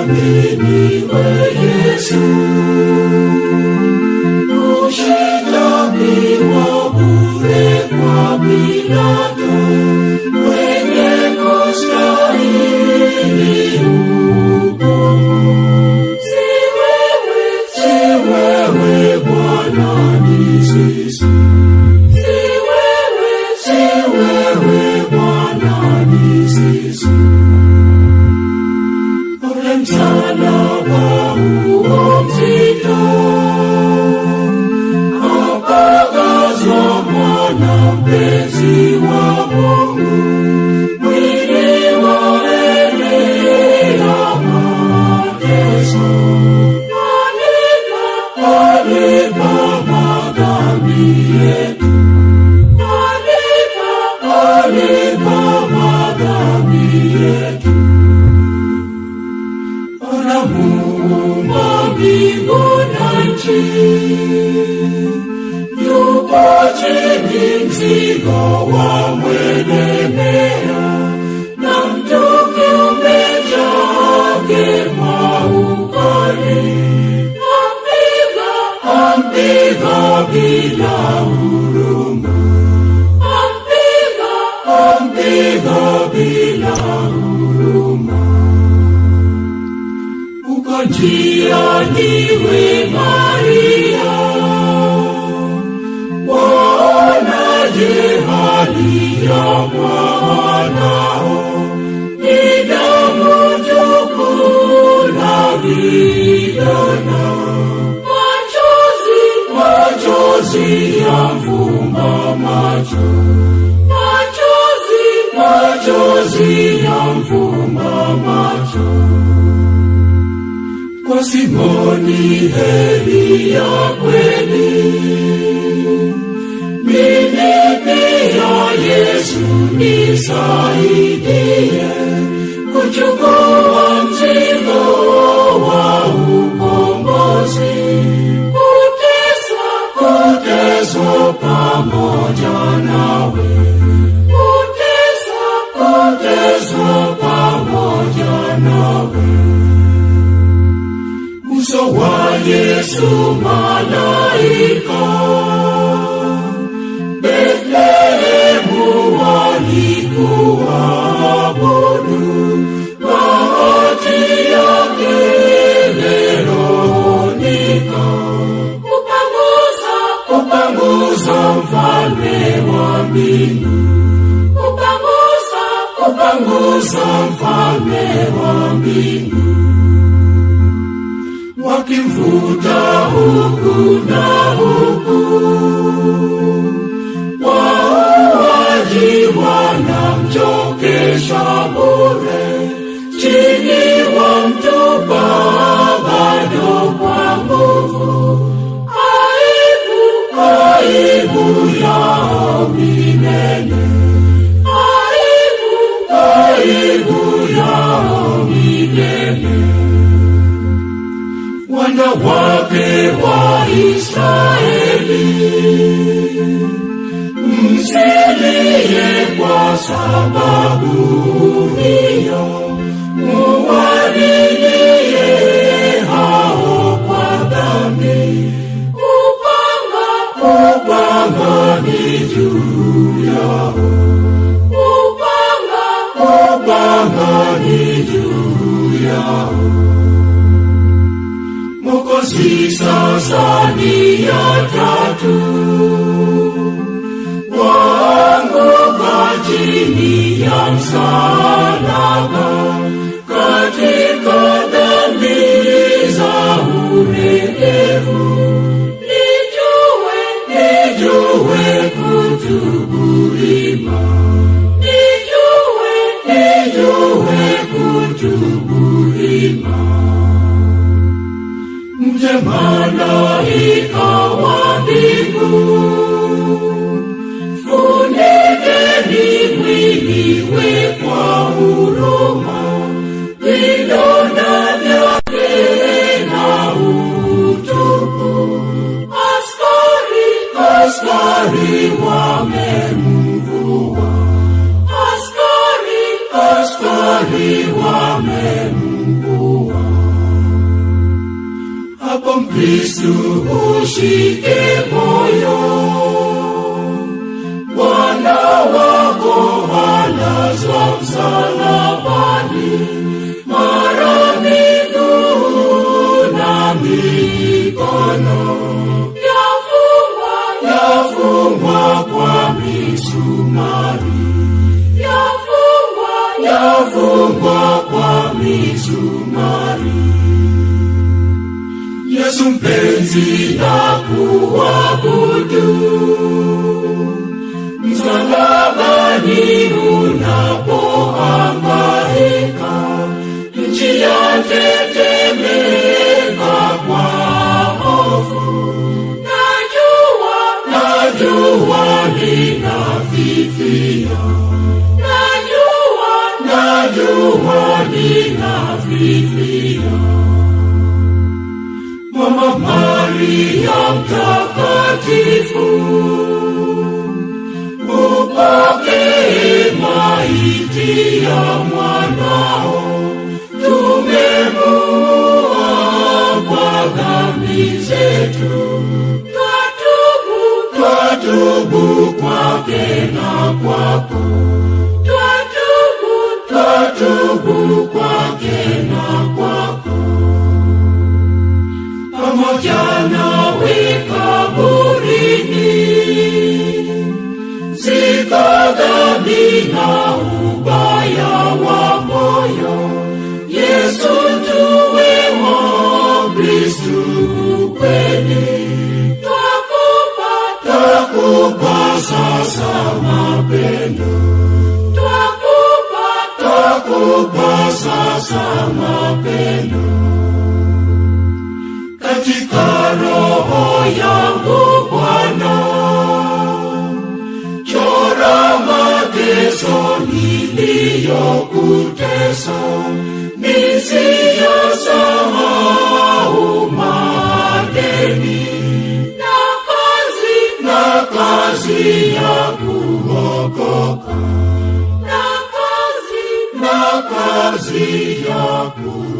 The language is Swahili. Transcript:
uaminiwe Yesu. Ushitakiwa bure kwa Pilato, mwenye kustahili hukumu. Si wewe Bwana, ni sisi. Si wewe Bwana, ni sisi. Ule msalaba huo mzito, apagazwa mwana mpenzi wa Mungu, mwili waelea mateso. Alipa madhambi yetu, alipa madhambi yetu. Ona Muumba mbingu na nchi, yupo chini mzigo wamwelemea, na mtungi umejake maukali. Ampiga bila huruma, ampiga bila huruma. Uko njiani we Maria, waonaje hali ya mwanao? Ni damu tupu na vidonda, machozi yamfumba macho, machozi yamfumba macho. Kwa Simoni heri ya kweli, mimi pia Yesu nisaidie kuchukua mzigo wa ukombozi. Kuteswa pamoja nawe, kuteswa pamoja nawe. Uso wa Yesu malaika Bethlehemu walikuabudu, bahati yake Veronika kupanguza mfalme wa mbingu, kupanguza mfalme wa mbingu. Wakimvuta huku na huku, wauaji wanamchokesha bure, chini wamtupa bado kwa nguvu. Aibu yao milele, aibu yao milele. Wanawake wa Israeli, msilie kwa sababu hiyo, muwalilie hao kwa dhambi. Upanga ni juu yao, upanga ni juu yao. Mwokozi sasa ni ya tatu, waanguka chini ya msalaba, katika dhambi za ulegevu. Nijue kutubu ima, nijue kutubu ima. Mje malaika wa mbingu, funikeni mwili we kwa huruma, vidonda vyake na utupu. Askari wamemvua, askari wamemvua. Hapo Mkristo ushike moyo, Bwana wako alazwa msalabani, mara miguu na mikono yafungwa kwa misumari, yafungwa kwa misumari. Yesu mpenzi na kuabudu, msalabani unapohangaika, nchi yatetemeka kwa hofu. Najua ninafifia, najua ninafifia. Mama Maria mtakatifu, upokee maiti ya mwanao, tumemuua kwa dhambi zetu. Twatubu kwake na kwako, twatubu kwake na kwako. Pamoja nawe kaburini, zika dhambi na ubaya wa moyo. Yesu tuwe Kristu kweli, twakupa sasa mapendo, twakupa sasa mapendo. Katika roho yangu Bwana, chora mateso niliyokutesa, nisiyasahau madeni na kazi ya kuokoka, na kazi ya kuokoka.